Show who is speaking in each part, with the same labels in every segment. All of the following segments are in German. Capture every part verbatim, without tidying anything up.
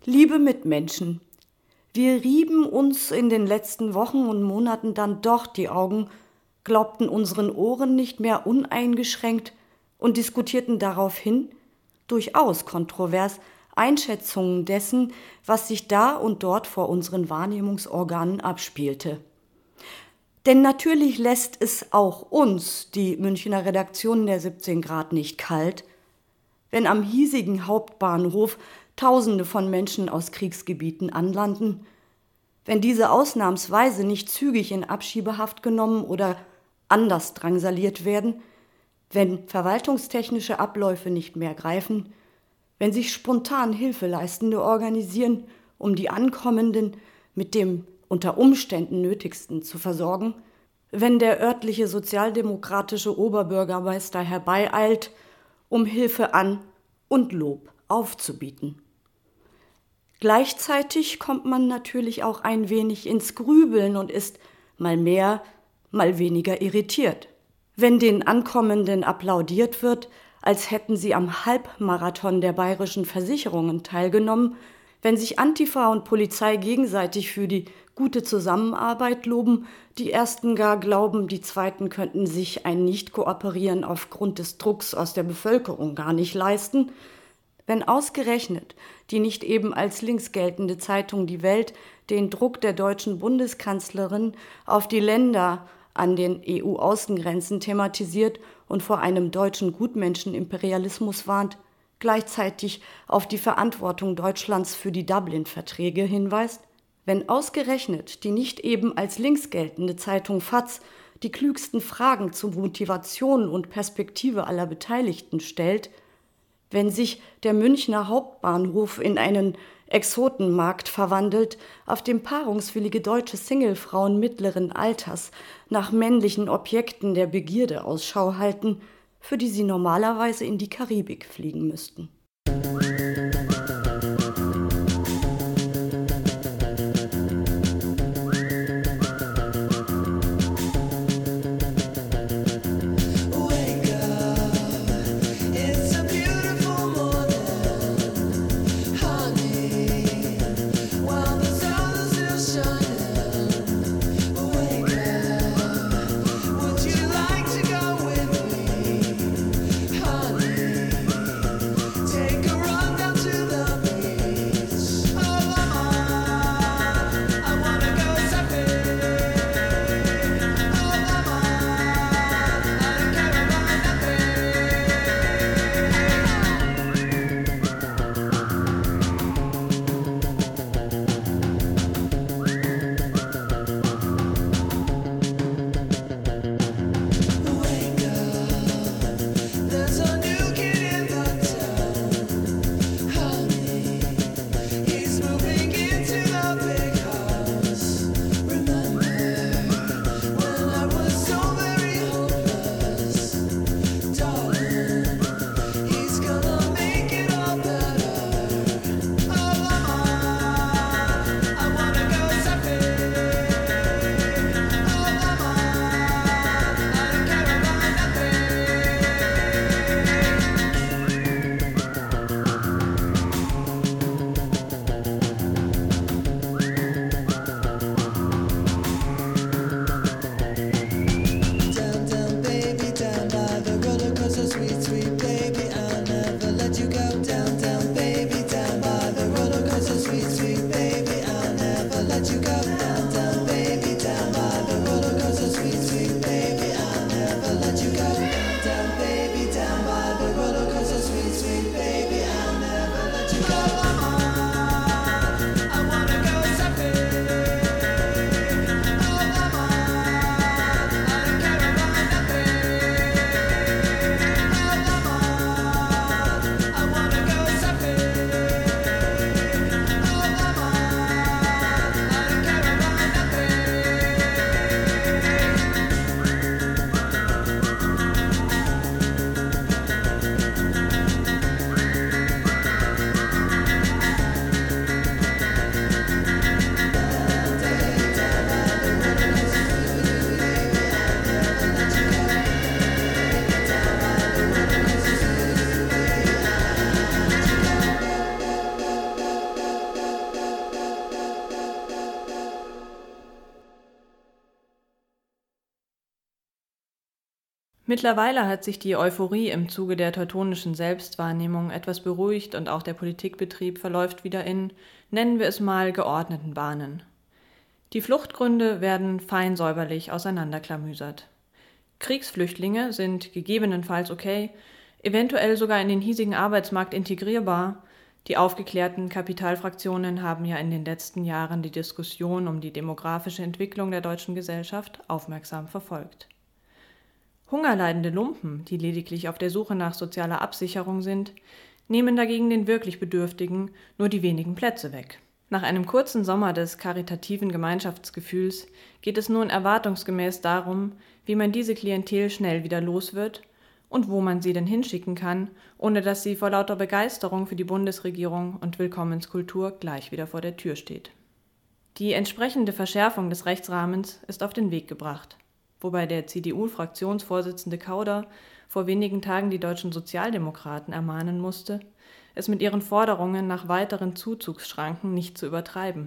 Speaker 1: Liebe Mitmenschen, wir rieben uns in den letzten Wochen und Monaten dann doch die Augen, glaubten unseren Ohren nicht mehr uneingeschränkt und diskutierten daraufhin, durchaus kontrovers, Einschätzungen dessen, was sich da und dort vor unseren Wahrnehmungsorganen abspielte. Denn natürlich lässt es auch uns, die Münchner Redaktion der siebzehn Grad, nicht kalt, wenn am hiesigen Hauptbahnhof Tausende von Menschen aus Kriegsgebieten anlanden, wenn diese ausnahmsweise nicht zügig in Abschiebehaft genommen oder anders drangsaliert werden, wenn verwaltungstechnische Abläufe nicht mehr greifen, wenn sich spontan Hilfeleistende organisieren, um die Ankommenden mit dem unter Umständen Nötigsten zu versorgen, wenn der örtliche sozialdemokratische Oberbürgermeister herbeieilt, um Hilfe an und Lob aufzubieten. Gleichzeitig kommt man natürlich auch ein wenig ins Grübeln und ist mal mehr, mal weniger irritiert. Wenn den Ankommenden applaudiert wird, als hätten sie am Halbmarathon der bayerischen Versicherungen teilgenommen, wenn sich Antifa und Polizei gegenseitig für die gute Zusammenarbeit loben, die Ersten gar glauben, die Zweiten könnten sich ein Nicht-Kooperieren aufgrund des Drucks aus der Bevölkerung gar nicht leisten, wenn ausgerechnet die nicht eben als links geltende Zeitung Die Welt den Druck der deutschen Bundeskanzlerin auf die Länder an den E U-Außengrenzen thematisiert und vor einem deutschen Gutmenschenimperialismus warnt, gleichzeitig auf die Verantwortung Deutschlands für die Dublin-Verträge hinweist, wenn ausgerechnet die nicht eben als links geltende Zeitung FAZ die klügsten Fragen zu Motivation und Perspektive aller Beteiligten stellt, wenn sich der Münchner Hauptbahnhof in einen Exotenmarkt verwandelt, auf dem paarungswillige deutsche Singlefrauen mittleren Alters nach männlichen Objekten der Begierde Ausschau halten, für die sie normalerweise in die Karibik fliegen müssten.
Speaker 2: Take a run. Mittlerweile hat sich die Euphorie im Zuge der teutonischen Selbstwahrnehmung etwas beruhigt und auch der Politikbetrieb verläuft wieder in, nennen wir es mal, geordneten Bahnen. Die Fluchtgründe werden fein säuberlich auseinanderklamüsert. Kriegsflüchtlinge sind gegebenenfalls okay, eventuell sogar in den hiesigen Arbeitsmarkt integrierbar. Die aufgeklärten Kapitalfraktionen haben ja in den letzten Jahren die Diskussion um die demografische Entwicklung der deutschen Gesellschaft aufmerksam verfolgt. Hungerleidende Lumpen, die lediglich auf der Suche nach sozialer Absicherung sind, nehmen dagegen den wirklich Bedürftigen nur die wenigen Plätze weg. Nach einem kurzen Sommer des karitativen Gemeinschaftsgefühls geht es nun erwartungsgemäß darum, wie man diese Klientel schnell wieder los wird und wo man sie denn hinschicken kann, ohne dass sie vor lauter Begeisterung für die Bundesregierung und Willkommenskultur gleich wieder vor der Tür steht. Die entsprechende Verschärfung des Rechtsrahmens ist auf den Weg gebracht, wobei der C D U-Fraktionsvorsitzende Kauder vor wenigen Tagen die deutschen Sozialdemokraten ermahnen musste, es mit ihren Forderungen nach weiteren Zuzugsschranken nicht zu übertreiben.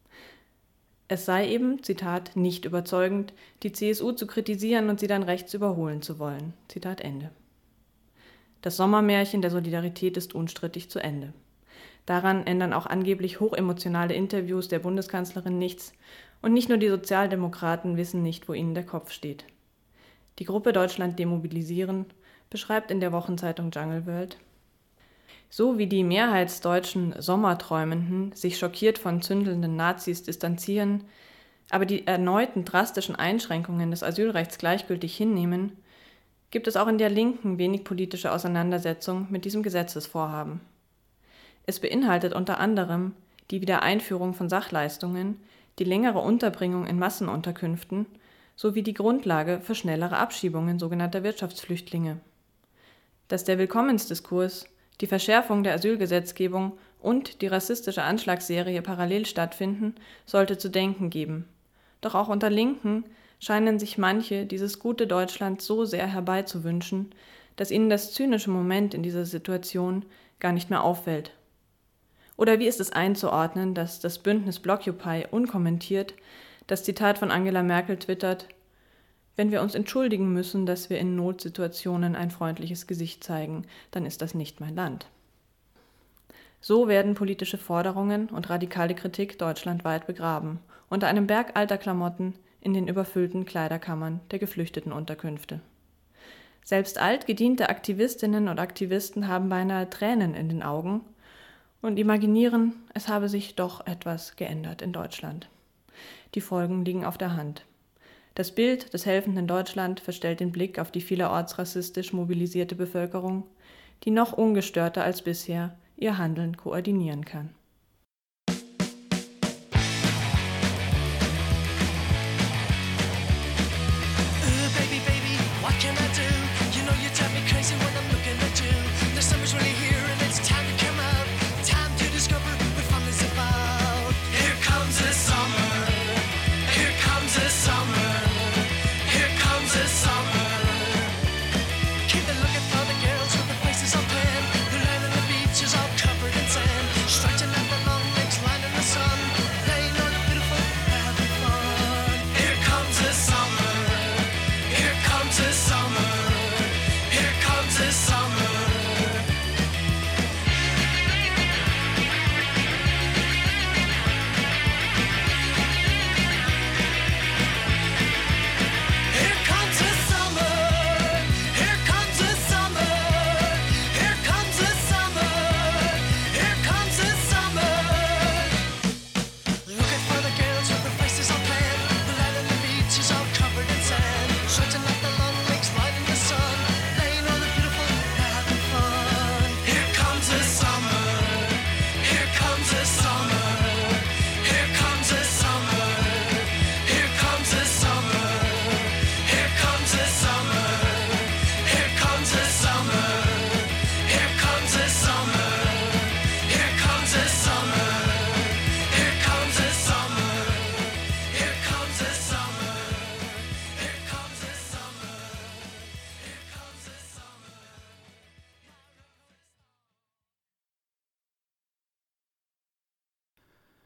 Speaker 2: Es sei eben, Zitat, nicht überzeugend, die C S U zu kritisieren und sie dann rechts überholen zu wollen. Zitat Ende. Das Sommermärchen der Solidarität ist unstrittig zu Ende. Daran ändern auch angeblich hochemotionale Interviews der Bundeskanzlerin nichts und nicht nur die Sozialdemokraten wissen nicht, wo ihnen der Kopf steht. Die Gruppe Deutschland demobilisieren beschreibt in der Wochenzeitung Jungle World: So wie die mehrheitsdeutschen Sommerträumenden sich schockiert von zündelnden Nazis distanzieren, aber die erneuten drastischen Einschränkungen des Asylrechts gleichgültig hinnehmen, gibt es auch in der Linken wenig politische Auseinandersetzung mit diesem Gesetzesvorhaben. Es beinhaltet unter anderem die Wiedereinführung von Sachleistungen, die längere Unterbringung in Massenunterkünften sowie die Grundlage für schnellere Abschiebungen sogenannter Wirtschaftsflüchtlinge. Dass der Willkommensdiskurs, die Verschärfung der Asylgesetzgebung und die rassistische Anschlagsserie parallel stattfinden, sollte zu denken geben. Doch auch unter Linken scheinen sich manche dieses gute Deutschland so sehr herbeizuwünschen, dass ihnen das zynische Moment in dieser Situation gar nicht mehr auffällt. Oder wie ist es einzuordnen, dass das Bündnis Blockupy unkommentiert das Zitat von Angela Merkel twittert: Wenn wir uns entschuldigen müssen, dass wir in Notsituationen ein freundliches Gesicht zeigen, dann ist das nicht mein Land. So werden politische Forderungen und radikale Kritik deutschlandweit begraben, unter einem Berg alter Klamotten in den überfüllten Kleiderkammern der Geflüchtetenunterkünfte. Selbst altgediente Aktivistinnen und Aktivisten haben beinahe Tränen in den Augen und imaginieren, es habe sich doch etwas geändert in Deutschland. Die Folgen liegen auf der Hand. Das Bild des helfenden Deutschland verstellt den Blick auf die vielerorts rassistisch mobilisierte Bevölkerung, die noch ungestörter als bisher ihr Handeln koordinieren kann.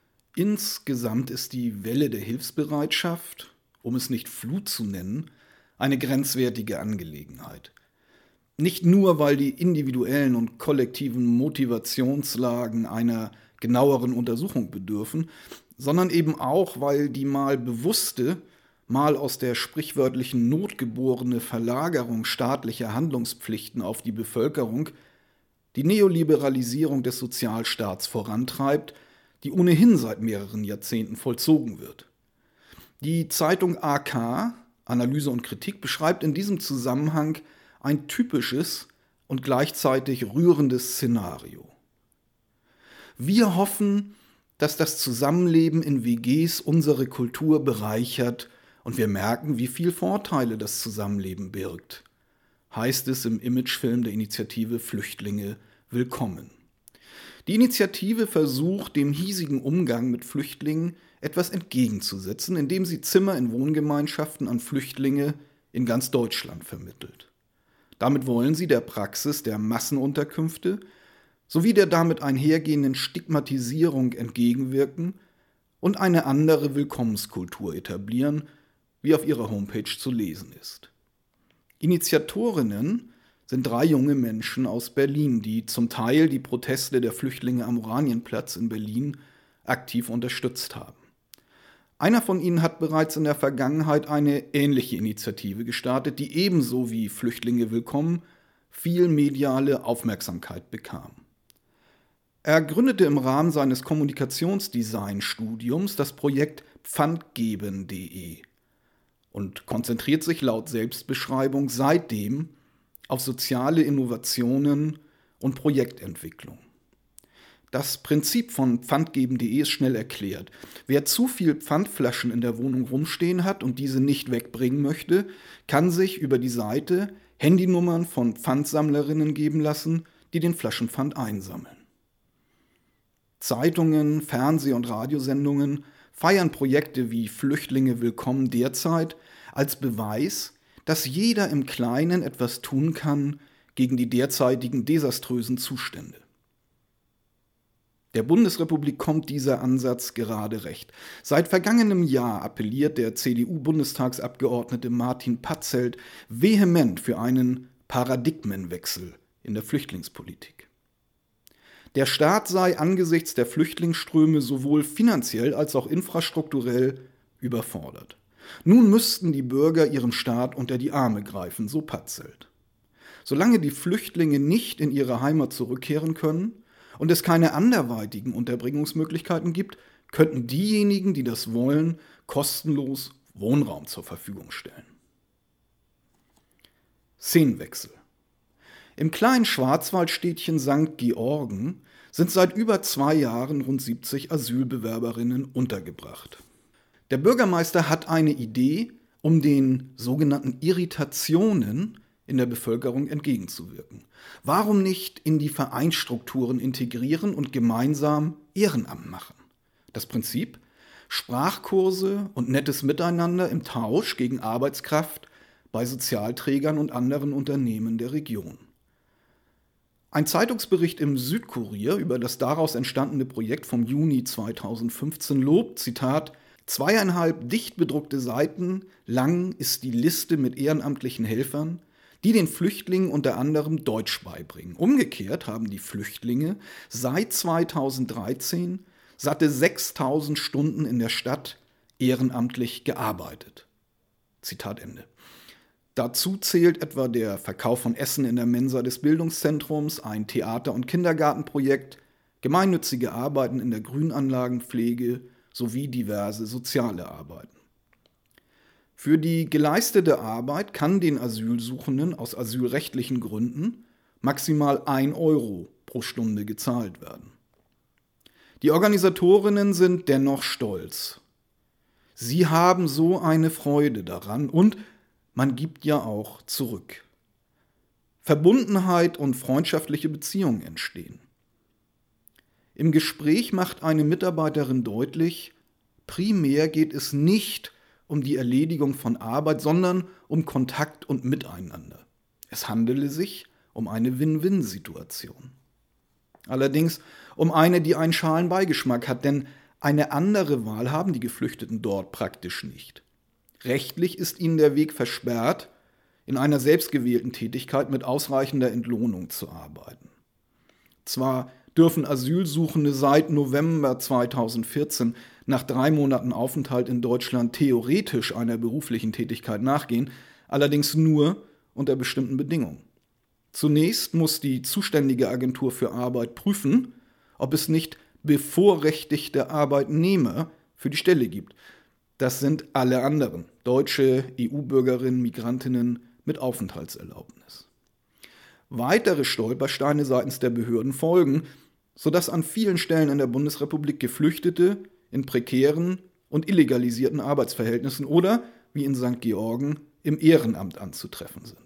Speaker 3: Insgesamt ist die Welle der Hilfsbereitschaft, um es nicht Flut zu nennen, eine grenzwertige Angelegenheit. Nicht nur, weil die individuellen und kollektiven Motivationslagen einer genaueren Untersuchung bedürfen, sondern eben auch, weil die mal bewusste, mal aus der sprichwörtlichen Not geborene Verlagerung staatlicher Handlungspflichten auf die Bevölkerung die Neoliberalisierung des Sozialstaats vorantreibt, die ohnehin seit mehreren Jahrzehnten vollzogen wird. Die Zeitung A K, Analyse und Kritik, beschreibt in diesem Zusammenhang ein typisches und gleichzeitig rührendes Szenario. Wir hoffen, dass das Zusammenleben in W Gs unsere Kultur bereichert und wir merken, wie viel Vorteile das Zusammenleben birgt, heißt es im Imagefilm der Initiative Flüchtlinge willkommen. Die Initiative versucht, dem hiesigen Umgang mit Flüchtlingen etwas entgegenzusetzen, indem sie Zimmer in Wohngemeinschaften an Flüchtlinge in ganz Deutschland vermittelt. Damit wollen sie der Praxis der Massenunterkünfte sowie der damit einhergehenden Stigmatisierung entgegenwirken und eine andere Willkommenskultur etablieren, wie auf ihrer Homepage zu lesen ist. Initiatorinnen sind drei junge Menschen aus Berlin, die zum Teil die Proteste der Flüchtlinge am Oranienplatz in Berlin aktiv unterstützt haben. Einer von ihnen hat bereits in der Vergangenheit eine ähnliche Initiative gestartet, die ebenso wie Flüchtlinge willkommen viel mediale Aufmerksamkeit bekam. Er gründete im Rahmen seines Kommunikationsdesign-Studiums das Projekt pfandgeben punkt de und konzentriert sich laut Selbstbeschreibung seitdem auf soziale Innovationen und Projektentwicklung. Das Prinzip von pfandgeben punkt de ist schnell erklärt. Wer zu viel Pfandflaschen in der Wohnung rumstehen hat und diese nicht wegbringen möchte, kann sich über die Seite Handynummern von Pfandsammlerinnen geben lassen, die den Flaschenpfand einsammeln. Zeitungen, Fernseh- und Radiosendungen feiern Projekte wie Flüchtlinge willkommen derzeit als Beweis, dass jeder im Kleinen etwas tun kann gegen die derzeitigen desaströsen Zustände. Der Bundesrepublik kommt dieser Ansatz gerade recht. Seit vergangenem Jahr appelliert der C D U-Bundestagsabgeordnete Martin Patzelt vehement für einen Paradigmenwechsel in der Flüchtlingspolitik. Der Staat sei angesichts der Flüchtlingsströme sowohl finanziell als auch infrastrukturell überfordert. Nun müssten die Bürger ihrem Staat unter die Arme greifen, so Patzelt. Solange die Flüchtlinge nicht in ihre Heimat zurückkehren können und es keine anderweitigen Unterbringungsmöglichkeiten gibt, könnten diejenigen, die das wollen, kostenlos Wohnraum zur Verfügung stellen. Szenenwechsel. Im kleinen Schwarzwaldstädtchen Sankt Georgen sind seit über zwei Jahren rund siebzig Asylbewerberinnen untergebracht. Der Bürgermeister hat eine Idee, um den sogenannten Irritationen in der Bevölkerung entgegenzuwirken. Warum nicht in die Vereinsstrukturen integrieren und gemeinsam Ehrenamt machen? Das Prinzip: Sprachkurse und nettes Miteinander im Tausch gegen Arbeitskraft bei Sozialträgern und anderen Unternehmen der Region. Ein Zeitungsbericht im Südkurier über das daraus entstandene Projekt vom Juni zweitausendfünfzehn lobt, Zitat, zweieinhalb dicht bedruckte Seiten lang ist die Liste mit ehrenamtlichen Helfern, die den Flüchtlingen unter anderem Deutsch beibringen. Umgekehrt haben die Flüchtlinge seit zweitausenddreizehn satte sechstausend Stunden in der Stadt ehrenamtlich gearbeitet. Zitat Ende. Dazu zählt etwa der Verkauf von Essen in der Mensa des Bildungszentrums, ein Theater- und Kindergartenprojekt, gemeinnützige Arbeiten in der Grünanlagenpflege sowie diverse soziale Arbeiten. Für die geleistete Arbeit kann den Asylsuchenden aus asylrechtlichen Gründen maximal ein Euro pro Stunde gezahlt werden. Die Organisatorinnen sind dennoch stolz. Sie haben so eine Freude daran und man gibt ja auch zurück. Verbundenheit und freundschaftliche Beziehungen entstehen. Im Gespräch macht eine Mitarbeiterin deutlich, primär geht es nicht um die Erledigung von Arbeit, sondern um Kontakt und Miteinander. Es handele sich um eine Win-Win-Situation. Allerdings um eine, die einen schalen Beigeschmack hat, denn eine andere Wahl haben die Geflüchteten dort praktisch nicht. Rechtlich ist ihnen der Weg versperrt, in einer selbstgewählten Tätigkeit mit ausreichender Entlohnung zu arbeiten. Zwar dürfen Asylsuchende seit November zweitausendvierzehn nach drei Monaten Aufenthalt in Deutschland theoretisch einer beruflichen Tätigkeit nachgehen, allerdings nur unter bestimmten Bedingungen. Zunächst muss die zuständige Agentur für Arbeit prüfen, ob es nicht bevorrechtigte Arbeitnehmer für die Stelle gibt. Das sind alle anderen, deutsche E U-Bürgerinnen, Migrantinnen mit Aufenthaltserlaubnis. Weitere Stolpersteine seitens der Behörden folgen, sodass an vielen Stellen in der Bundesrepublik Geflüchtete in prekären und illegalisierten Arbeitsverhältnissen oder, wie in Sankt Georgen, im Ehrenamt anzutreffen sind.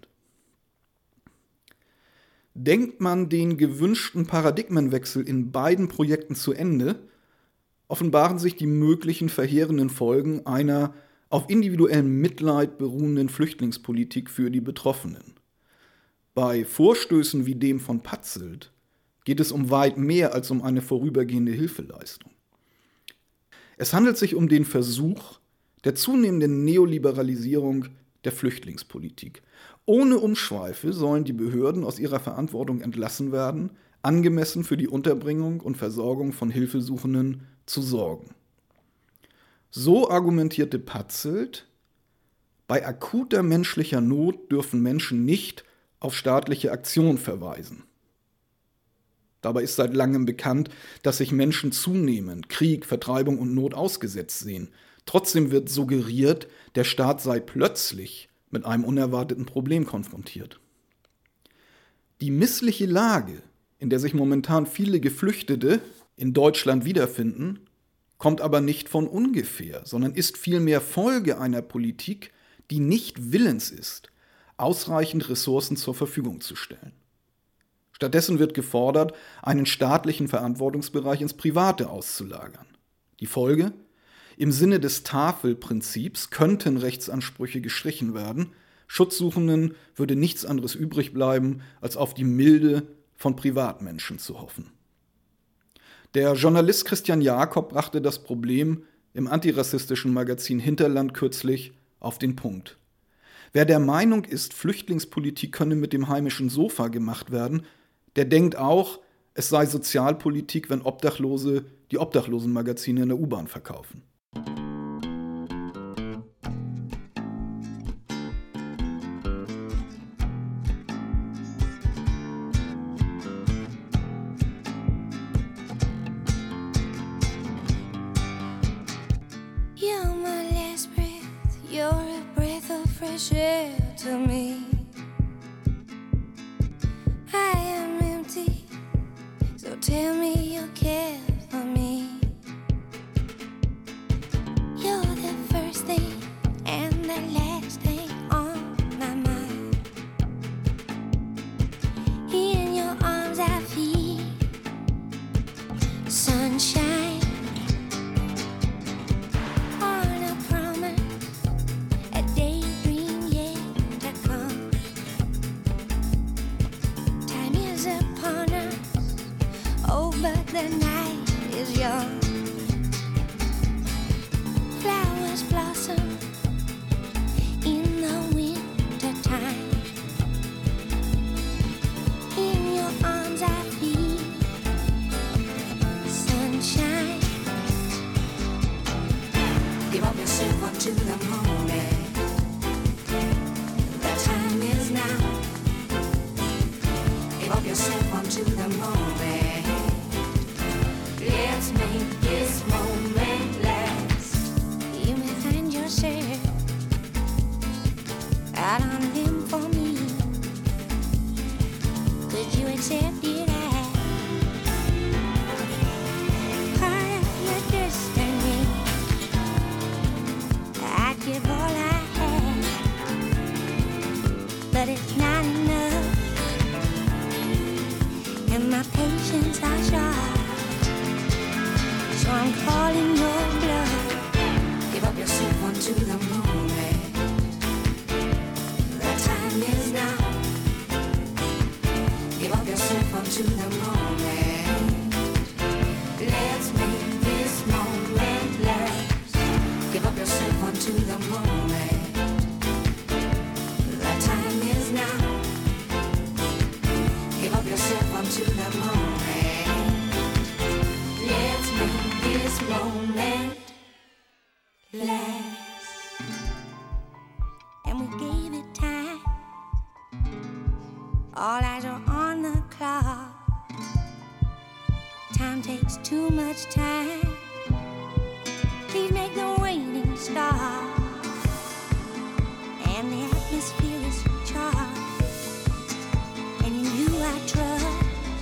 Speaker 3: Denkt man den gewünschten Paradigmenwechsel in beiden Projekten zu Ende, offenbaren sich die möglichen verheerenden Folgen einer auf individuellem Mitleid beruhenden Flüchtlingspolitik für die Betroffenen. Bei Vorstößen wie dem von Patzelt geht es um weit mehr als um eine vorübergehende Hilfeleistung. Es handelt sich um den Versuch der zunehmenden Neoliberalisierung der Flüchtlingspolitik. Ohne Umschweife sollen die Behörden aus ihrer Verantwortung entlassen werden, angemessen für die Unterbringung und Versorgung von Hilfesuchenden zu sorgen. So argumentierte Patzelt, bei akuter menschlicher Not dürfen Menschen nicht auf staatliche Aktion verweisen. Dabei ist seit langem bekannt, dass sich Menschen zunehmend Krieg, Vertreibung und Not ausgesetzt sehen. Trotzdem wird suggeriert, der Staat sei plötzlich mit einem unerwarteten Problem konfrontiert. Die missliche Lage, in der sich momentan viele Geflüchtete in Deutschland wiederfinden, kommt aber nicht von ungefähr, sondern ist vielmehr Folge einer Politik, die nicht willens ist, ausreichend Ressourcen zur Verfügung zu stellen. Stattdessen wird gefordert, einen staatlichen Verantwortungsbereich ins Private auszulagern. Die Folge? Im Sinne des Tafelprinzips könnten Rechtsansprüche gestrichen werden. Schutzsuchenden würde nichts anderes übrig bleiben, als auf die Milde von Privatmenschen zu hoffen. Der Journalist Christian Jakob brachte das Problem im antirassistischen Magazin Hinterland kürzlich auf den Punkt. Wer der Meinung ist, Flüchtlingspolitik könne mit dem heimischen Sofa gemacht werden, der denkt auch, es sei Sozialpolitik, wenn Obdachlose die Obdachlosenmagazine in der U-Bahn verkaufen.
Speaker 4: You're my last breath, you're a breath of fresh air to me. I am empty, so tell me you care for me. You're the first thing and the last thing on my mind. In your arms I feel sunshine. On a promise, a daydream yet to come. Time is upon us, oh, but the night is young. Flowers blossom in the winter time. In your arms I feel sunshine. Give up yourself unto the moment. The time is now. Give up yourself unto the moment. Let's make this moment last. You may find yourself out on a limb for me. Could you accept it as part of your destiny? I'd give all I have, but it's not enough, and my patience are short. So I'm calling your bluff. Give up yourself unto the moment. The time is now. Give up yourself unto the moment. Let's make this moment last. Give up yourself unto the moment. moment last. And we gave it time. All eyes are on the clock. Time takes too much time. Please make the waiting stop. And the atmosphere is charged. And in you I trust.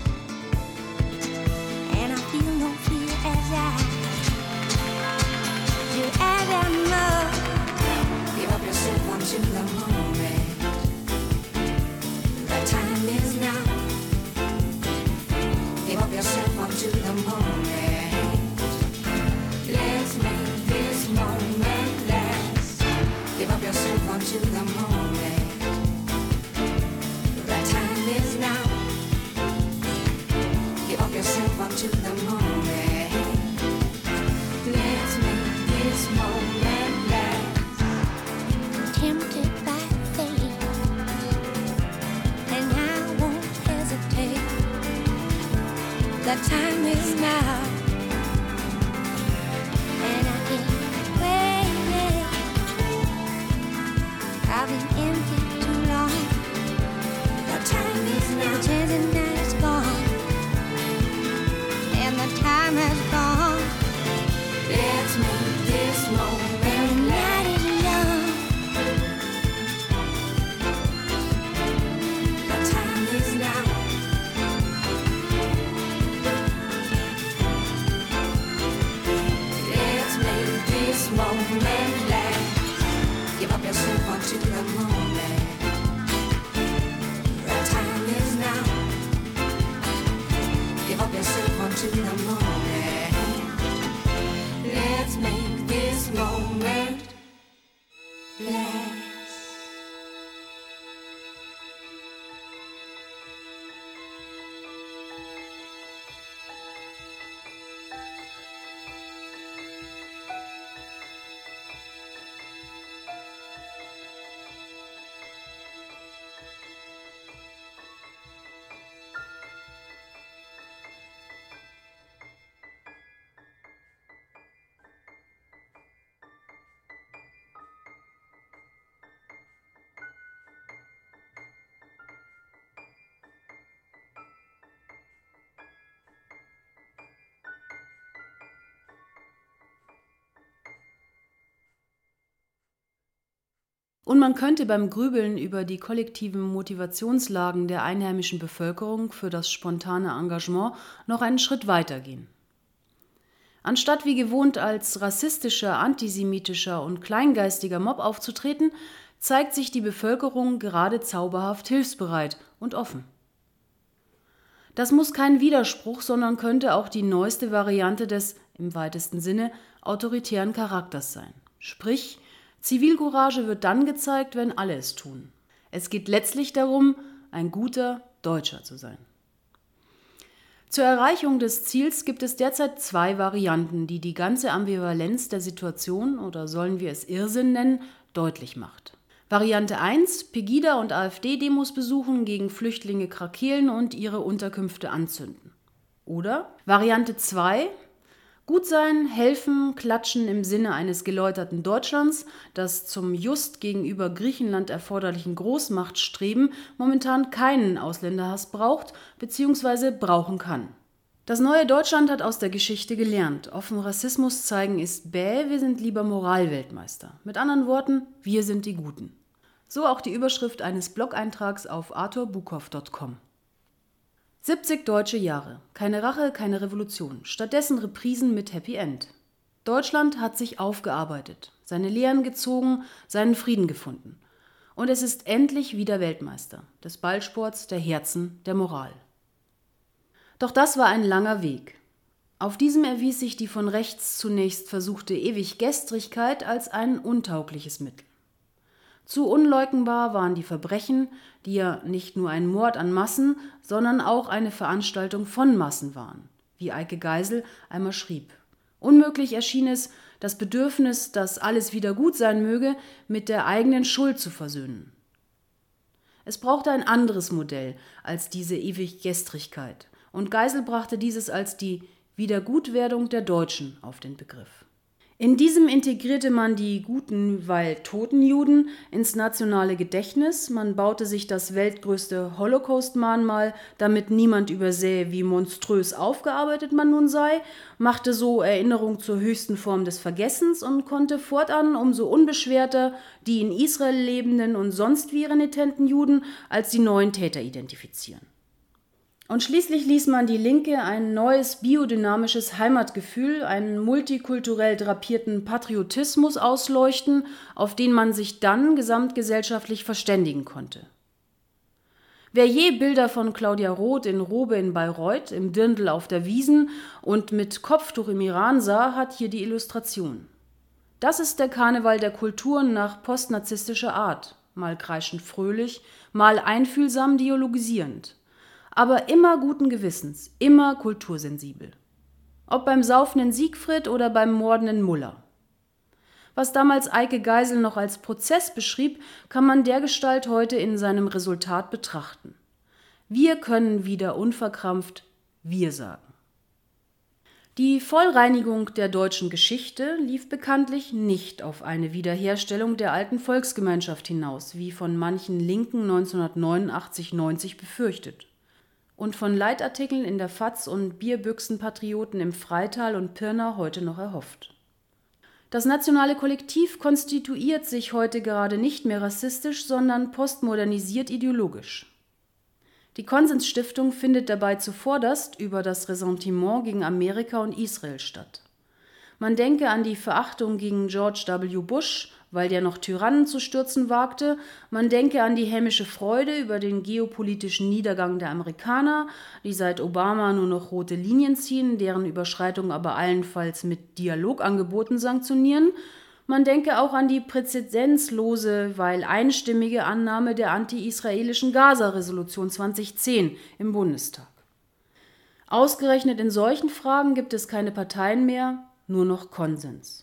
Speaker 4: And I feel no fear as I do as I must. Give up yourself onto the moment. The time is now. Give up yourself onto the moment. Let's make this moment last. Give up yourself onto the moment. The time is now. Give up yourself onto the moment. Let's make this moment last. Tempted by fate, and I won't hesitate. The time is now, and I can't wait. I've been empty too long. The time is now, the chance and night is gone, and the time has gone. Let's make this moment. The night is young. The time is now. Let's make this moment last. Give up yourself onto the moment. The time is now. Give up yourself onto the moment. Let's make this moment last.
Speaker 5: Und man könnte beim Grübeln über die kollektiven Motivationslagen der einheimischen Bevölkerung für das spontane Engagement noch einen Schritt weitergehen. Anstatt wie gewohnt als rassistischer, antisemitischer und kleingeistiger Mob aufzutreten, zeigt sich die Bevölkerung gerade zauberhaft hilfsbereit und offen. Das muss kein Widerspruch, sondern könnte auch die neueste Variante des, im weitesten Sinne, autoritären Charakters sein. Sprich, Zivilcourage wird dann gezeigt, wenn alle es tun. Es geht letztlich darum, ein guter Deutscher zu sein. Zur Erreichung des Ziels gibt es derzeit zwei Varianten, die die ganze Ambivalenz der Situation, oder sollen wir es Irrsinn nennen, deutlich macht. Variante eins, Pegida und AfD-Demos besuchen, gegen Flüchtlinge krakeelen und ihre Unterkünfte anzünden. Oder Variante zwei, gut sein, helfen, klatschen im Sinne eines geläuterten Deutschlands, das zum just gegenüber Griechenland erforderlichen Großmachtstreben momentan keinen Ausländerhass braucht bzw. brauchen kann. Das neue Deutschland hat aus der Geschichte gelernt. Offen Rassismus zeigen ist bäh, wir sind lieber Moralweltmeister. Mit anderen Worten, wir sind die Guten. So auch die Überschrift eines Blog-Eintrags auf arthur buchhoff punkt com. siebzig deutsche Jahre. Keine Rache, keine Revolution. Stattdessen Reprisen mit Happy End. Deutschland hat sich aufgearbeitet, seine Lehren gezogen, seinen Frieden gefunden. Und es ist endlich wieder Weltmeister des Ballsports, der Herzen, der Moral. Doch das war ein langer Weg. Auf diesem erwies sich die von rechts zunächst versuchte Ewiggestrigkeit als ein untaugliches Mittel. Zu unleugnbar waren die Verbrechen, die ja nicht nur ein Mord an Massen, sondern auch eine Veranstaltung von Massen waren, wie Eike Geisel einmal schrieb. Unmöglich erschien es, das Bedürfnis, dass alles wieder gut sein möge, mit der eigenen Schuld zu versöhnen. Es brauchte ein anderes Modell als diese Ewiggestrigkeit, und Geisel brachte dieses als die Wiedergutwerdung der Deutschen auf den Begriff. In diesem integrierte man die guten, weil toten Juden ins nationale Gedächtnis, man baute sich das weltgrößte Holocaust-Mahnmal, damit niemand übersähe, wie monströs aufgearbeitet man nun sei, machte so Erinnerung zur höchsten Form des Vergessens und konnte fortan umso unbeschwerter die in Israel lebenden und sonst wie renitenten Juden als die neuen Täter identifizieren. Und schließlich ließ man die Linke ein neues biodynamisches Heimatgefühl, einen multikulturell drapierten Patriotismus ausleuchten, auf den man sich dann gesamtgesellschaftlich verständigen konnte. Wer je Bilder von Claudia Roth in Robe in Bayreuth, im Dirndl auf der Wiesn und mit Kopftuch im Iran sah, hat hier die Illustration. Das ist der Karneval der Kulturen nach postnarzisstischer Art, mal kreischend fröhlich, mal einfühlsam dialogisierend. Aber immer guten Gewissens, immer kultursensibel. Ob beim saufenden Siegfried oder beim mordenden Muller. Was damals Eike Geisel noch als Prozess beschrieb, kann man dergestalt heute in seinem Resultat betrachten. Wir können wieder unverkrampft wir sagen. Die Vollreinigung der deutschen Geschichte lief bekanntlich nicht auf eine Wiederherstellung der alten Volksgemeinschaft hinaus, wie von manchen Linken neunzehnhundertneunundachtzig neunzig befürchtet. Und von Leitartikeln in der F A Z und Bierbüchsenpatrioten im Freital und Pirna heute noch erhofft. Das nationale Kollektiv konstituiert sich heute gerade nicht mehr rassistisch, sondern postmodernisiert ideologisch. Die Konsensstiftung findet dabei zuvorderst über das Ressentiment gegen Amerika und Israel statt. Man denke an die Verachtung gegen George W. Bush, weil der noch Tyrannen zu stürzen wagte, man denke an die hämische Freude über den geopolitischen Niedergang der Amerikaner, die seit Obama nur noch rote Linien ziehen, deren Überschreitung aber allenfalls mit Dialogangeboten sanktionieren, man denke auch an die präzedenzlose, weil einstimmige Annahme der anti-israelischen Gaza-Resolution zweitausendzehn im Bundestag. Ausgerechnet in solchen Fragen gibt es keine Parteien mehr, nur noch Konsens.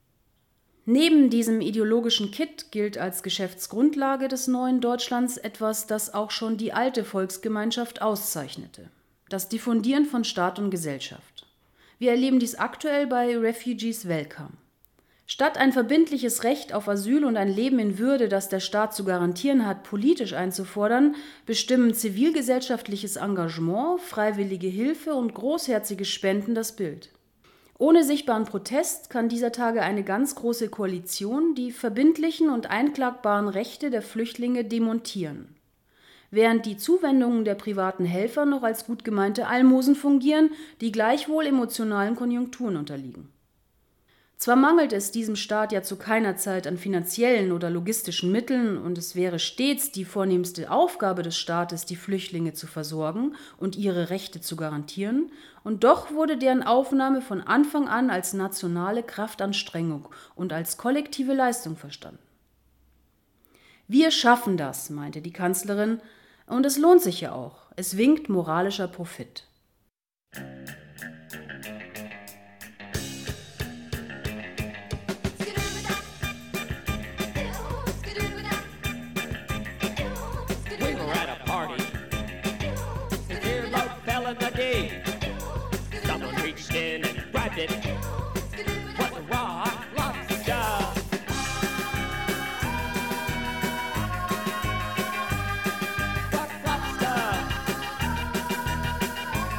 Speaker 5: Neben diesem ideologischen Kit gilt als Geschäftsgrundlage des neuen Deutschlands etwas, das auch schon die alte Volksgemeinschaft auszeichnete: das Diffundieren von Staat und Gesellschaft. Wir erleben dies aktuell bei Refugees Welcome. Statt ein verbindliches Recht auf Asyl und ein Leben in Würde, das der Staat zu garantieren hat, politisch einzufordern, bestimmen zivilgesellschaftliches Engagement, freiwillige Hilfe und großherzige Spenden das Bild. Ohne sichtbaren Protest kann dieser Tage eine ganz große Koalition die verbindlichen und einklagbaren Rechte der Flüchtlinge demontieren. Während die Zuwendungen der privaten Helfer noch als gut gemeinte Almosen fungieren, die gleichwohl emotionalen Konjunkturen unterliegen. Zwar mangelt es diesem Staat ja zu keiner Zeit an finanziellen oder logistischen Mitteln, und es wäre stets die vornehmste Aufgabe des Staates, die Flüchtlinge zu versorgen und ihre Rechte zu garantieren, und doch wurde deren Aufnahme von Anfang an als nationale Kraftanstrengung und als kollektive Leistung verstanden. Wir schaffen das, meinte die Kanzlerin, und es lohnt sich ja auch. Es winkt moralischer Profit.
Speaker 6: Someone reached in and grabbed it. What a rock lobster! Rock lobster!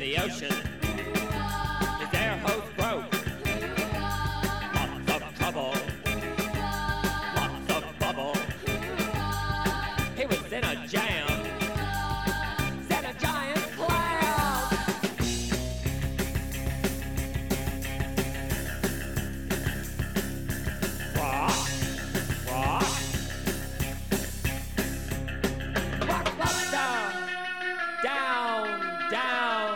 Speaker 6: the ocean. His air hose broke. Lots of trouble. Lots of bubble. He was in a jam. Set a giant clam. Rock. Rock. Rock, rock, down. Down, down.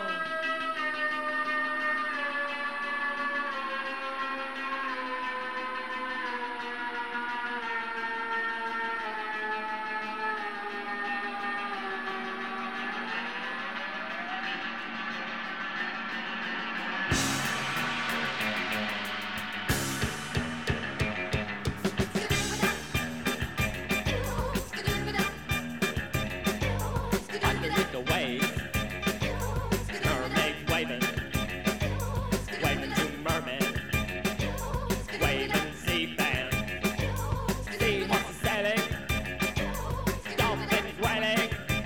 Speaker 6: Underneath the waves, mermaid waving, waving to mermaid, waving sea band, sea horses sailing, dolphins wailing.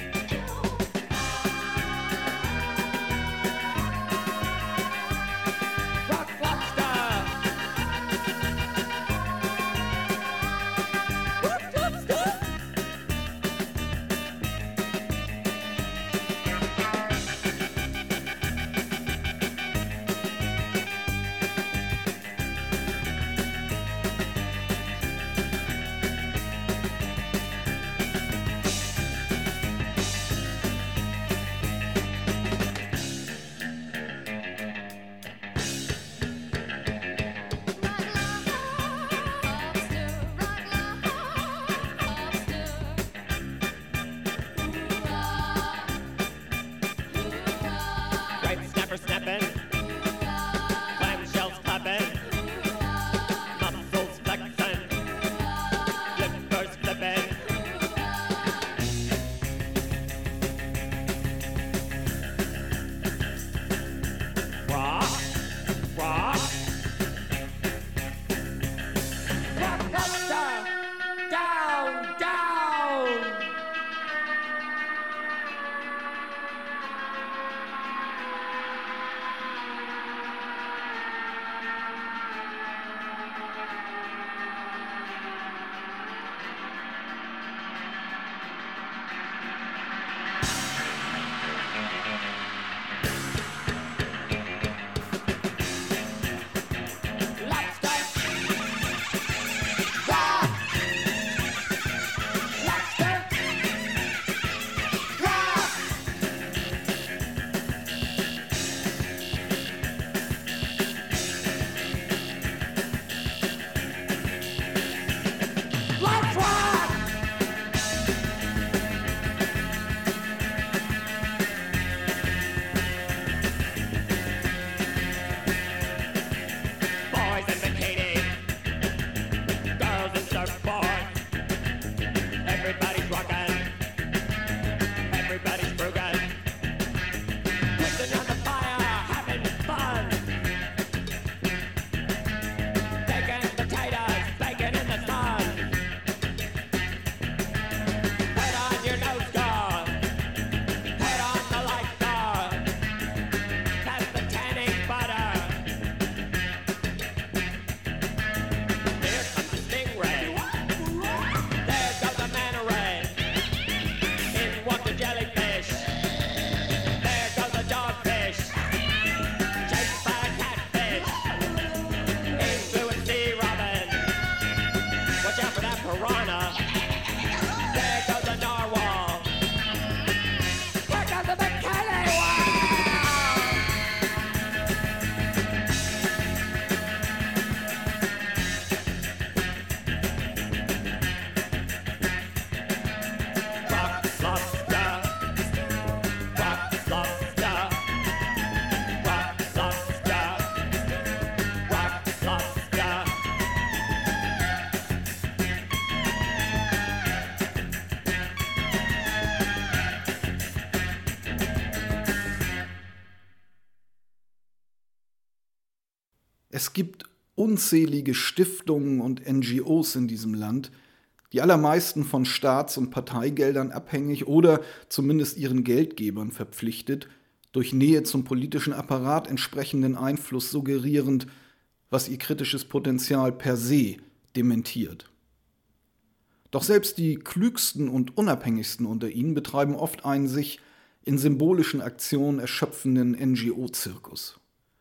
Speaker 6: Rock lobster. Rock lobster. Right snapper snapping, clamshells clapping, muscles flexing, flippers flipping. Rock, rock, rock, lobster, down, down. Lobster. Rock. Lobster. Rock. Let's rock. Boys in bikinis, girls in surfboards. Everybody's rocking, everybody's broken. Twisting on the fire, having fun. Taking potatoes, baking in the sun. Put on your nose guard, put on the light guard. That's the tanning butter. Here comes the stingray. There goes the manta ray. In walk the jellyfish. There goes the dogfish. Chased by a catfish. In flew a sea robin. Watch out for that piranha. There goes the narwhal. There goes the bikini whale. Rock lobster. Rock lobster. Rock lobster. Rock lobster.
Speaker 3: Es gibt unzählige Stiftungen und N G Os in diesem Land, die allermeisten von Staats- und Parteigeldern abhängig oder zumindest ihren Geldgebern verpflichtet, durch Nähe zum politischen Apparat entsprechenden Einfluss suggerierend, was ihr kritisches Potenzial per se dementiert. Doch selbst die klügsten und unabhängigsten unter ihnen betreiben oft einen sich in symbolischen Aktionen erschöpfenden N G O-Zirkus.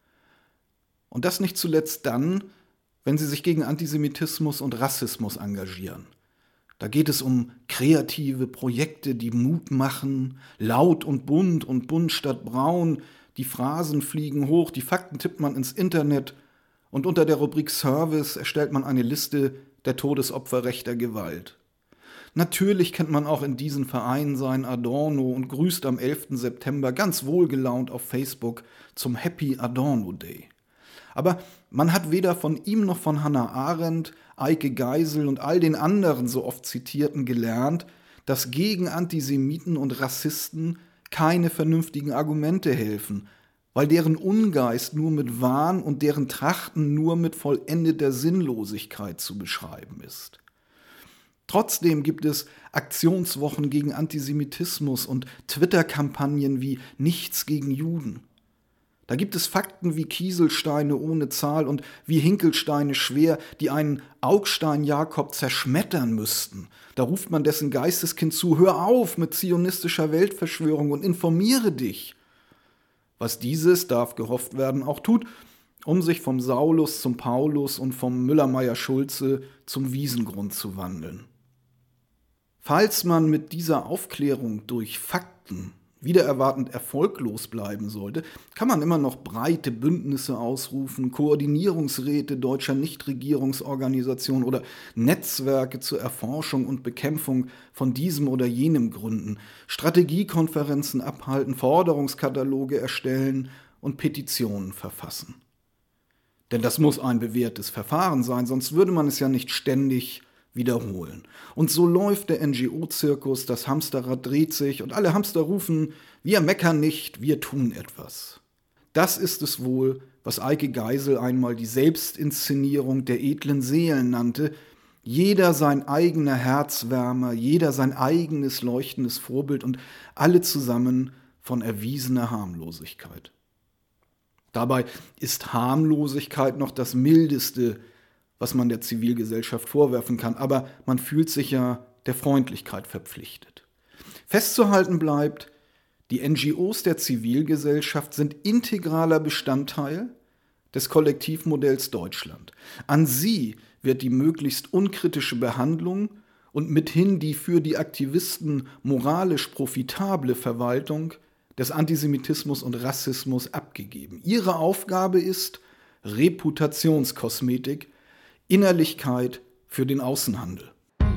Speaker 3: Und das nicht zuletzt dann, wenn sie sich gegen Antisemitismus und Rassismus engagieren. Da geht es um kreative Projekte, die Mut machen, laut und bunt und bunt statt braun, die Phrasen fliegen hoch, die Fakten tippt man ins Internet und unter der Rubrik Service erstellt man eine Liste der Todesopfer rechter Gewalt. Natürlich kennt man auch in diesen Vereinen seinen Adorno und grüßt am elften September ganz wohlgelaunt auf Facebook zum Happy Adorno Day. Aber man hat weder von ihm noch von Hannah Arendt, Eike Geisel und all den anderen so oft Zitierten gelernt, dass gegen Antisemiten und Rassisten keine vernünftigen Argumente helfen, weil deren Ungeist nur mit Wahn und deren Trachten nur mit vollendeter Sinnlosigkeit zu beschreiben ist. Trotzdem gibt es Aktionswochen gegen Antisemitismus und Twitter-Kampagnen wie Nichts gegen Juden. Da gibt es Fakten wie Kieselsteine ohne Zahl und wie Hinkelsteine schwer, die einen Augstein-Jakob zerschmettern müssten. Da ruft man dessen Geisteskind zu, hör auf mit zionistischer Weltverschwörung und informiere dich. Was dieses, darf gehofft werden, auch tut, um sich vom Saulus zum Paulus und vom Müller-Meyer-Schulze zum Wiesengrund zu wandeln. Falls man mit dieser Aufklärung durch Fakten wider erwartend erfolglos bleiben sollte, kann man immer noch breite Bündnisse ausrufen, Koordinierungsräte deutscher Nichtregierungsorganisationen oder Netzwerke zur Erforschung und Bekämpfung von diesem oder jenem gründen, Strategiekonferenzen abhalten, Forderungskataloge erstellen und Petitionen verfassen. Denn das muss ein bewährtes Verfahren sein, sonst würde man es ja nicht ständig wiederholen. Und so läuft der N G O-Zirkus, das Hamsterrad dreht sich und alle Hamster rufen, wir meckern nicht, wir tun etwas. Das ist es wohl, was Eike Geisel einmal die Selbstinszenierung der edlen Seelen nannte, jeder sein eigener Herzwärmer, jeder sein eigenes leuchtendes Vorbild und alle zusammen von erwiesener Harmlosigkeit. Dabei ist Harmlosigkeit noch das Mildeste, was man der Zivilgesellschaft vorwerfen kann, aber man fühlt sich ja der Freundlichkeit verpflichtet. Festzuhalten bleibt, die N G Os der Zivilgesellschaft sind integraler Bestandteil des Kollektivmodells Deutschland. An sie wird die möglichst unkritische Behandlung und mithin die für die Aktivisten moralisch profitable Verwaltung des Antisemitismus und Rassismus abgegeben. Ihre Aufgabe ist Reputationskosmetik, Innerlichkeit für den Außenhandel.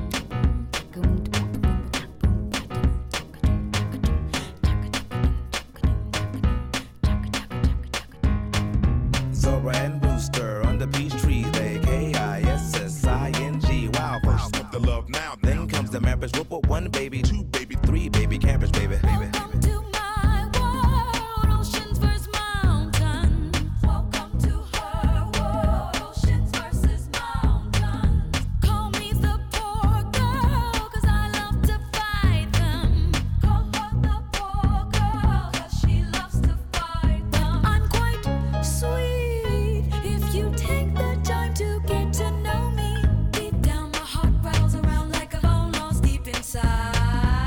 Speaker 7: Zora and Booster under peach trees, they K I S S I N G. Wow, first with the love now. Then comes the marriage. We'll put one baby, two baby, three baby campers, baby. baby.
Speaker 4: Inside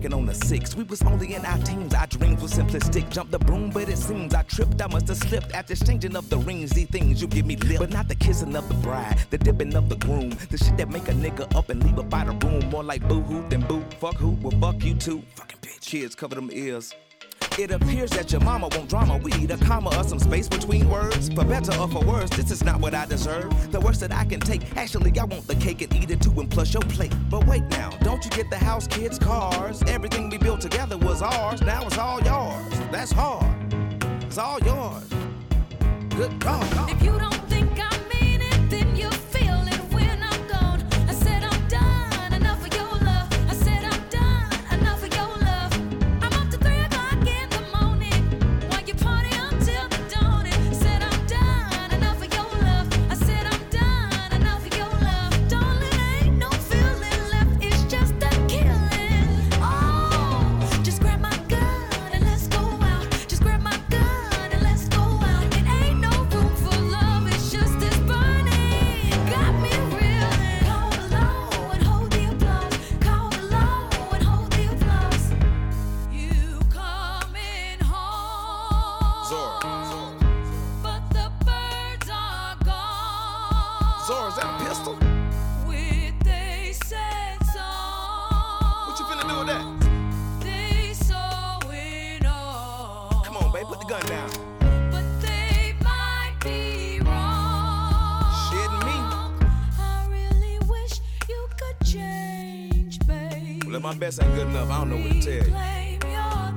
Speaker 7: working on the six. We was only in our teens, our dreams were simplistic. Jumped the broom, but it seems I tripped. I must have slipped after exchanging of the rings. These things you give me lip, but not the kissing of the bride, the dipping of the groom, the shit that make a nigga up and leave up by the room. More like boo-hoo than boo. Fuck who? Well, fuck you too. Fucking bitch. Kids, cover them ears. It appears that your mama won't drama. We need a comma or some space between words. For better or for worse, this is not what I deserve. The worst that I can take. Actually, I want the cake and eat it too and plus your plate. But wait now, don't you get the house, kids, cars? Everything we built together was ours. Now it's all yours. That's hard. It's all yours. Good God.
Speaker 4: If you don't think I mean it, then you'll feel it when I'm gone. I said I'm done, enough of your love. I said I'm done, enough of your love. I'm up to three o'clock in the morning while you party until the dawning. Said I'm done, enough of your love. I said I'm done, enough of your love. Darling, ain't no feeling left, it's just a killing. Oh, just grab my gun and let's go out. Just grab my gun and let's go out. It ain't no room for love, it's just this burning. Got me reeling. Call below and hold the applause. Call below and hold the applause. You coming home,
Speaker 7: Zora.
Speaker 4: but the birds are gone.
Speaker 7: Zora, is that a pistol?
Speaker 4: With they said song.
Speaker 7: What you finna do with that?
Speaker 4: They saw it all.
Speaker 7: Come on, babe, put the gun down.
Speaker 4: But they might be wrong.
Speaker 7: Shitting me.
Speaker 4: I really wish you could change, babe.
Speaker 7: Well, if my best ain't good enough, I don't know what to tell you.
Speaker 4: Claim your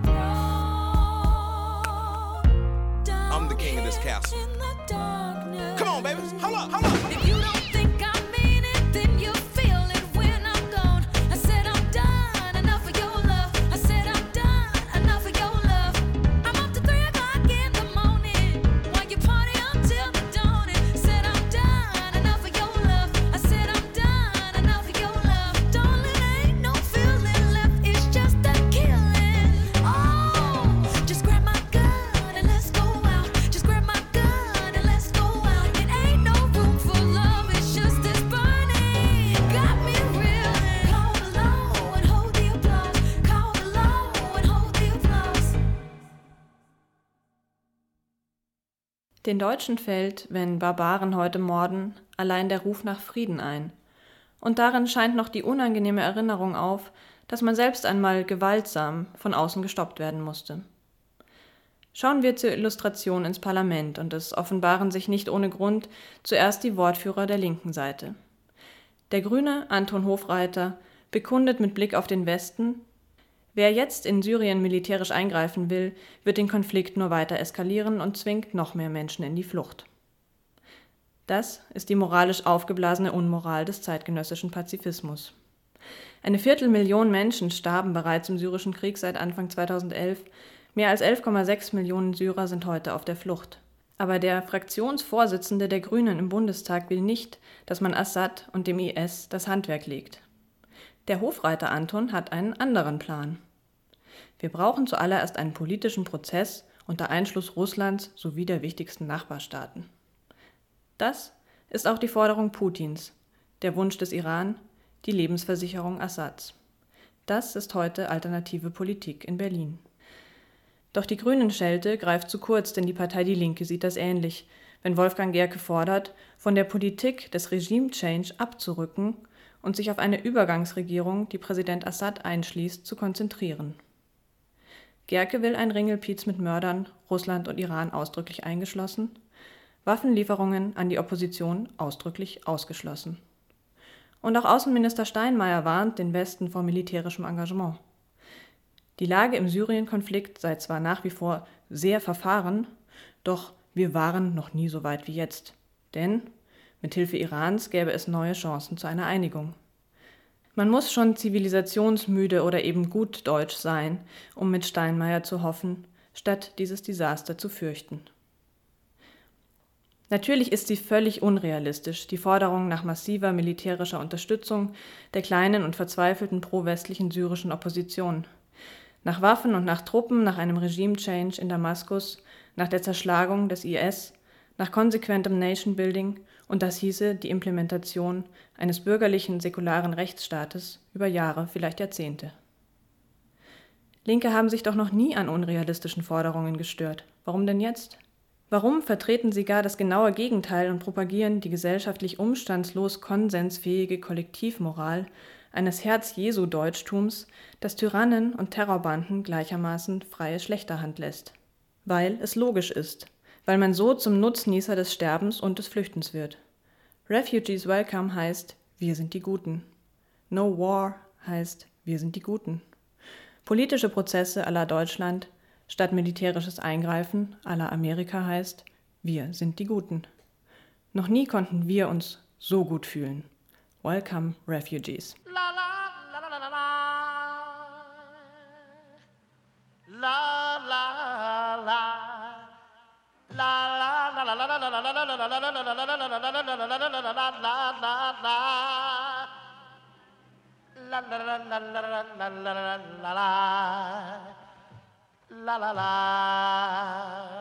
Speaker 4: throne.
Speaker 7: I'm the king of this castle.
Speaker 4: In the darkness.
Speaker 7: Come on, baby. Hold up, hold up.
Speaker 4: If you don't think I mean it, then you'll feel it when I'm gone. I said I'm done, enough of your love. I said I'm done, enough of your love. I'm up to three o'clock in the morning while you party until the dawning. Said I'm done, enough of your love. I said I'm done, enough of your love. Darling, ain't no feeling left, it's just a killing. Oh, just grab my gun and let's go out. Just grab my gun and let's go out. It ain't no room for love, it's just this burning. Got me reeling. Call below and hold the applause. Call below and hold the applause.
Speaker 2: Den Deutschen fällt, wenn Barbaren heute morden, allein der Ruf nach Frieden ein. Und darin scheint noch die unangenehme Erinnerung auf, dass man selbst einmal gewaltsam von außen gestoppt werden musste. Schauen wir zur Illustration ins Parlament, und es offenbaren sich nicht ohne Grund zuerst die Wortführer der linken Seite. Der Grüne Anton Hofreiter bekundet mit Blick auf den Westen: Wer jetzt in Syrien militärisch eingreifen will, wird den Konflikt nur weiter eskalieren und zwingt noch mehr Menschen in die Flucht. Das ist die moralisch aufgeblasene Unmoral des zeitgenössischen Pazifismus. Eine Viertelmillion Menschen starben bereits im syrischen Krieg seit Anfang zweitausendelf, mehr als elf Komma sechs Millionen Syrer sind heute auf der Flucht. Aber der Fraktionsvorsitzende der Grünen im Bundestag will nicht, dass man Assad und dem I S das Handwerk legt. Der Hofreiter Anton hat einen anderen Plan. Wir brauchen zuallererst einen politischen Prozess unter Einschluss Russlands sowie der wichtigsten Nachbarstaaten. Das ist auch die Forderung Putins, der Wunsch des Iran, die Lebensversicherung Assads. Das ist heute alternative Politik in Berlin. Doch die Grünen-Schelte greift zu kurz, denn die Partei Die Linke sieht das ähnlich, wenn Wolfgang Gerke fordert, von der Politik des Regime-Change abzurücken und sich auf eine Übergangsregierung, die Präsident Assad einschließt, zu konzentrieren. Gerke will ein Ringelpiez mit Mördern, Russland und Iran ausdrücklich eingeschlossen, Waffenlieferungen an die Opposition ausdrücklich ausgeschlossen. Und auch Außenminister Steinmeier warnt den Westen vor militärischem Engagement. Die Lage im Syrien-Konflikt sei zwar nach wie vor sehr verfahren, doch wir waren noch nie so weit wie jetzt. Denn mit Hilfe Irans gäbe es neue Chancen zu einer Einigung. Man muss schon zivilisationsmüde oder eben gut deutsch sein, um mit Steinmeier zu hoffen, statt dieses Desaster zu fürchten. Natürlich ist sie völlig unrealistisch, die Forderung nach massiver militärischer Unterstützung der kleinen und verzweifelten pro-westlichen syrischen Opposition. Nach Waffen und nach Truppen, nach einem Regime-Change in Damaskus, nach der Zerschlagung des I S, nach konsequentem Nation-Building, und das hieße die Implementation eines bürgerlichen, säkularen Rechtsstaates über Jahre, vielleicht Jahrzehnte. Linke haben sich doch noch nie an unrealistischen Forderungen gestört. Warum denn jetzt? Warum vertreten sie gar das genaue Gegenteil und propagieren die gesellschaftlich umstandslos konsensfähige Kollektivmoral eines Herz-Jesu-Deutschtums, das Tyrannen und Terrorbanden gleichermaßen freie Schlechterhand lässt? Weil es logisch ist, weil man so zum Nutznießer des Sterbens und des Flüchtens wird. Refugees Welcome heißt, wir sind die Guten. No War heißt, wir sind die Guten. Politische Prozesse à la Deutschland statt militärisches Eingreifen à la Amerika heißt, wir sind die Guten. Noch nie konnten wir uns so gut fühlen. Welcome, Refugees.
Speaker 6: La la la la la la la la la la la.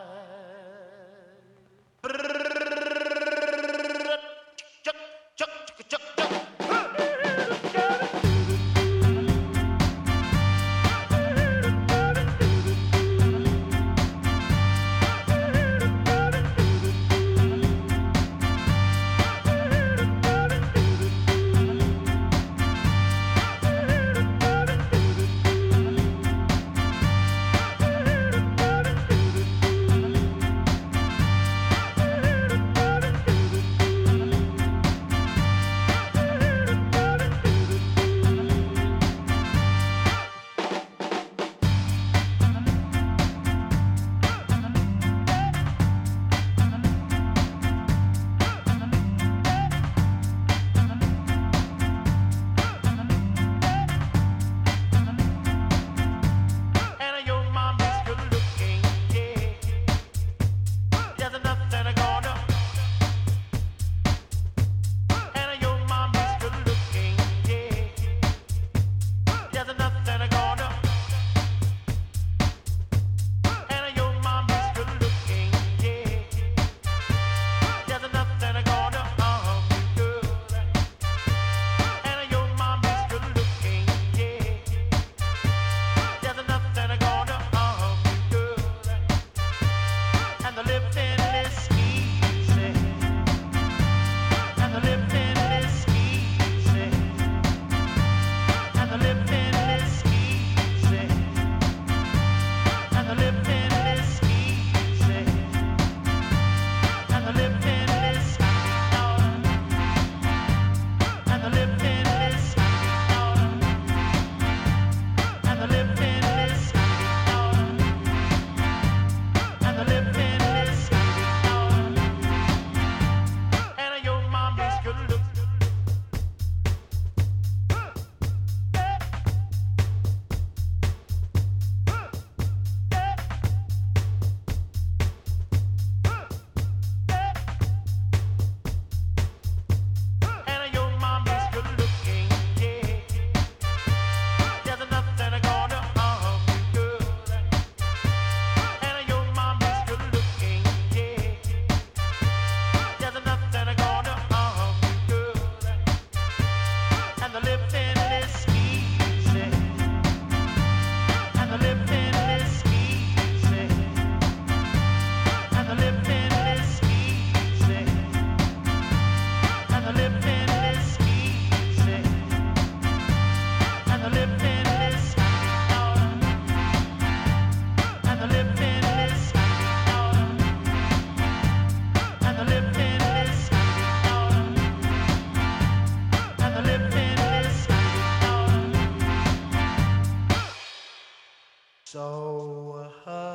Speaker 6: So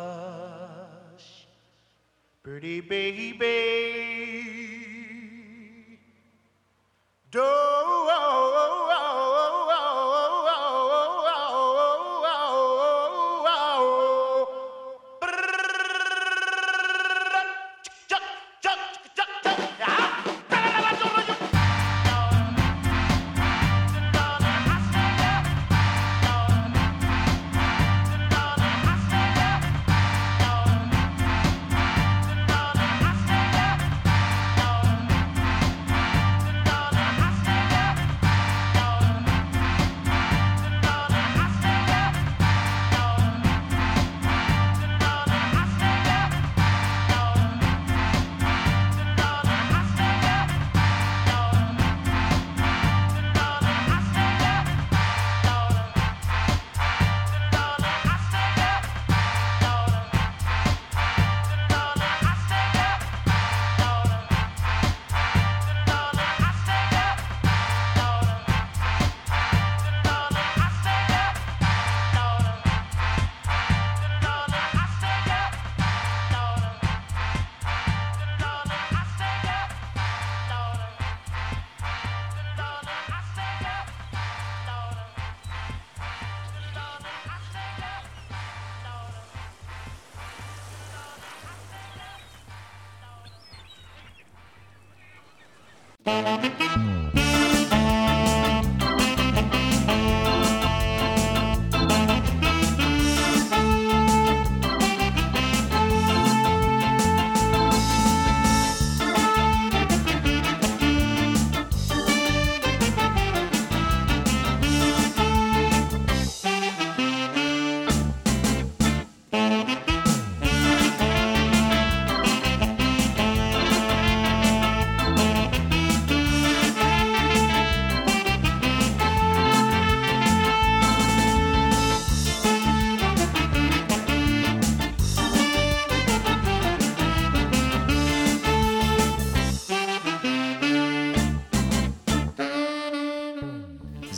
Speaker 6: hush, pretty baby, don't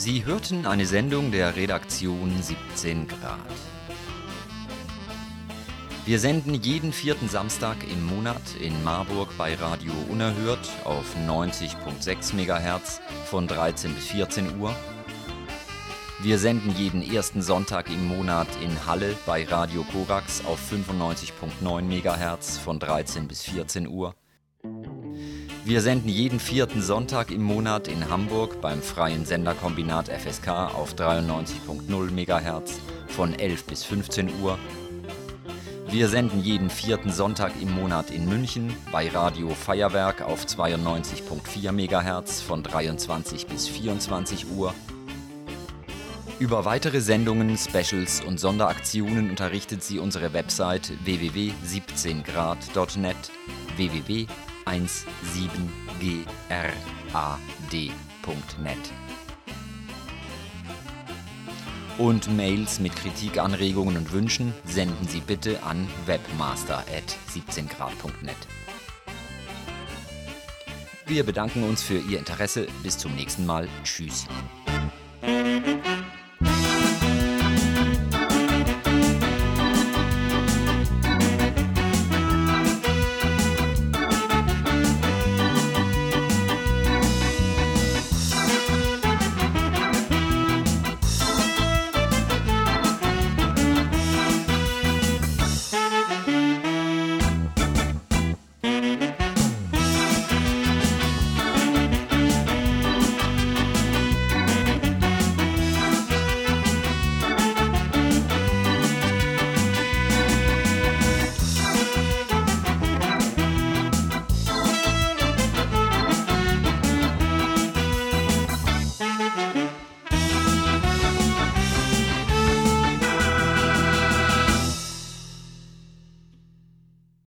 Speaker 8: Sie hörten eine Sendung der Redaktion siebzehn Grad. Wir senden jeden vierten Samstag im Monat in Marburg bei Radio Unerhört auf neunzig Komma sechs Megahertz von dreizehn bis vierzehn Uhr. Wir senden jeden ersten Sonntag im Monat in Halle bei Radio Korax auf fünfundneunzig Komma neun Megahertz von dreizehn bis vierzehn Uhr. Wir senden jeden vierten Sonntag im Monat in Hamburg beim Freien Senderkombinat F S K auf dreiundneunzig Komma null Megahertz von elf bis fünfzehn Uhr. Wir senden jeden vierten Sonntag im Monat in München bei Radio Feuerwerk auf zweiundneunzig Komma vier Megahertz von dreiundzwanzig bis vierundzwanzig Uhr. Über weitere Sendungen, Specials und Sonderaktionen unterrichtet Sie unsere Website w w w punkt siebzehn grad punkt net, w w w punkt siebzehn grad punkt net. Und Mails mit Kritik, Anregungen und Wünschen senden Sie bitte an webmaster at siebzehn grad punkt net. Wir bedanken uns für Ihr Interesse. Bis zum nächsten Mal. Tschüss.